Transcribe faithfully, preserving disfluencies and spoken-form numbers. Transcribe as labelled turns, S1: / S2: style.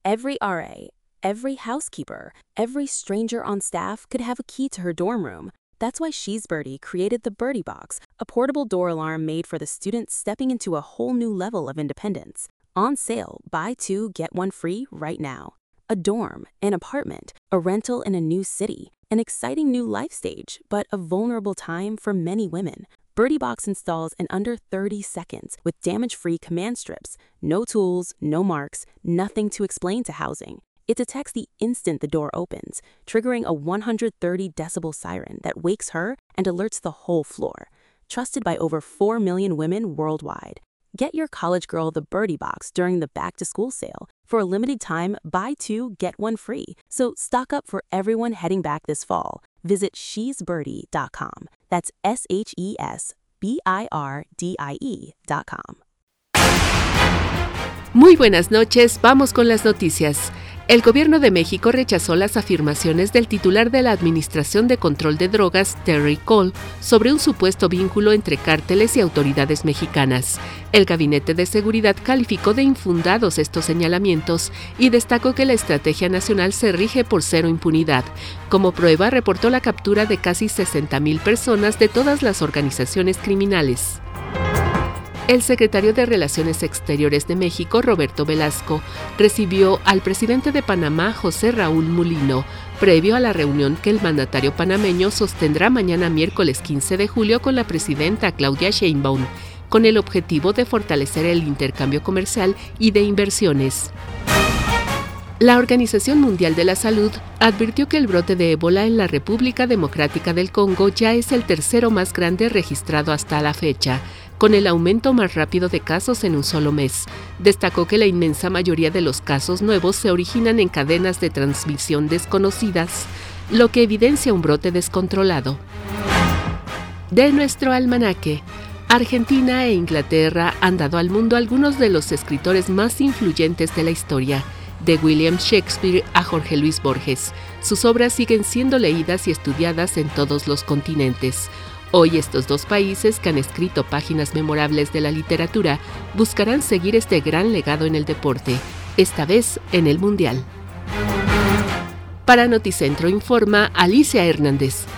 S1: Every R A, every housekeeper, every stranger on staff could have a key to her dorm room. That's why She's Birdie created the Birdie Box, a portable door alarm made for the students stepping into a whole new level of independence. On sale, buy two, get one free right now. A dorm, an apartment, a rental in a new city, an exciting new life stage, but a vulnerable time for many women. Birdie Box installs in under thirty seconds with damage-free command strips. No tools, no marks, nothing to explain to housing. It detects the instant the door opens, triggering a one hundred thirty decibel siren that wakes her and alerts the whole floor. Trusted by over four million women worldwide. Get your college girl the Birdie Box during the back-to-school sale. For a limited time, buy two, get one free. So stock up for everyone heading back this fall. Visit she's birdie dot com. That's S H E S B I R D I E dot com.
S2: Muy buenas noches, vamos con las noticias. El Gobierno de México rechazó las afirmaciones del titular de la Administración de Control de Drogas, Terry Cole, sobre un supuesto vínculo entre cárteles y autoridades mexicanas. El Gabinete de Seguridad calificó de infundados estos señalamientos y destacó que la estrategia nacional se rige por cero impunidad. Como prueba, reportó la captura de casi sesenta mil personas de todas las organizaciones criminales. El secretario de Relaciones Exteriores de México, Roberto Velasco, recibió al presidente de Panamá, José Raúl Mulino, previo a la reunión que el mandatario panameño sostendrá mañana miércoles quince de julio con la presidenta Claudia Sheinbaum, con el objetivo de fortalecer el intercambio comercial y de inversiones. La Organización Mundial de la Salud advirtió que el brote de ébola en la República Democrática del Congo ya es el tercero más grande registrado hasta la fecha, con el aumento más rápido de casos en un solo mes. Destacó que la inmensa mayoría de los casos nuevos se originan en cadenas de transmisión desconocidas, lo que evidencia un brote descontrolado. De nuestro almanaque, Argentina e Inglaterra han dado al mundo algunos de los escritores más influyentes de la historia, de William Shakespeare a Jorge Luis Borges. Sus obras siguen siendo leídas y estudiadas en todos los continentes. Hoy estos dos países, que han escrito páginas memorables de la literatura, buscarán seguir este gran legado en el deporte, esta vez en el Mundial. Para Noticentro informa Alicia Hernández.